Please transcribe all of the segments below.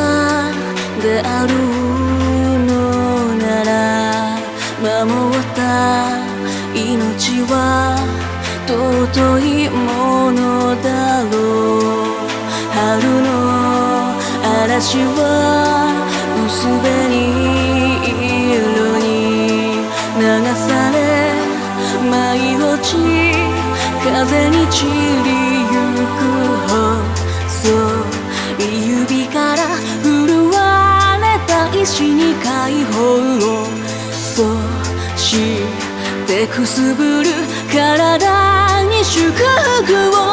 であるのなら、守った命は尊いものだろう。春の嵐は薄紅色に流され舞い落ち、風に散りゆく細い指から震われた石に解放を、そしてくすぶる体に祝福を。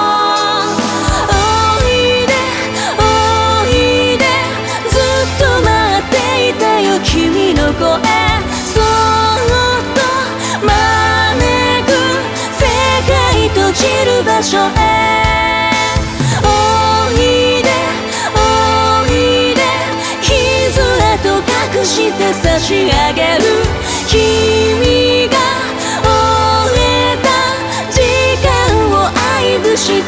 おいでおいで、ずっと待っていたよ君の声、そっと招く世界閉じる場所へ。おいでおいで、傷跡隠して差し上げる、君が終えた時間を愛撫して。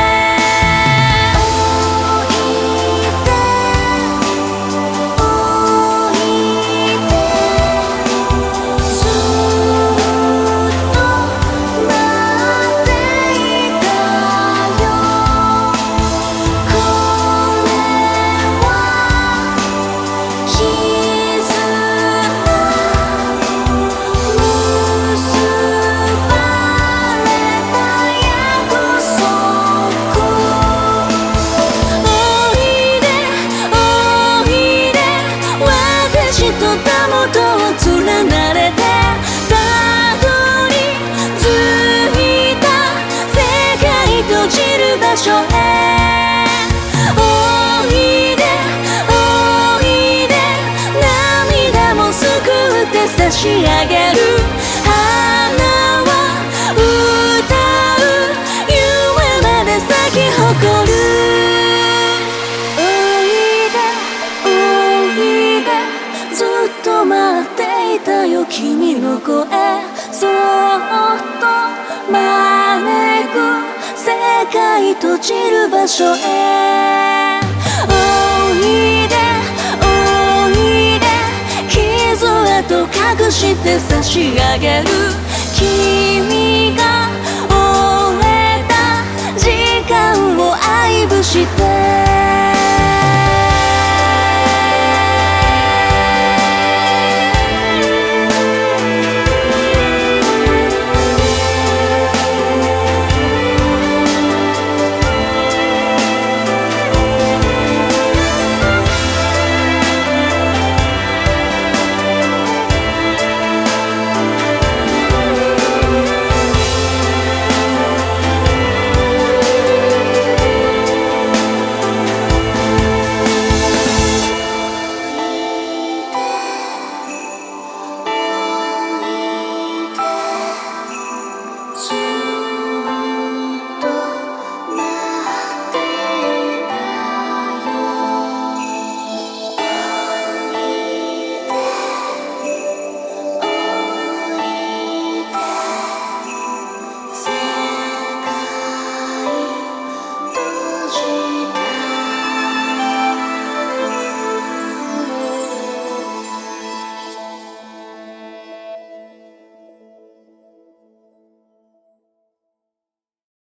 場所へ。おいでおいで、涙も救って差し上げる、花は歌う夢まで咲き誇る。おいでおいで、ずっと待っていたよ君の声、そっと招く世界閉じる場所へ。おいでおいで、傷跡隠して差し上げる、君が終えた時間を愛撫して。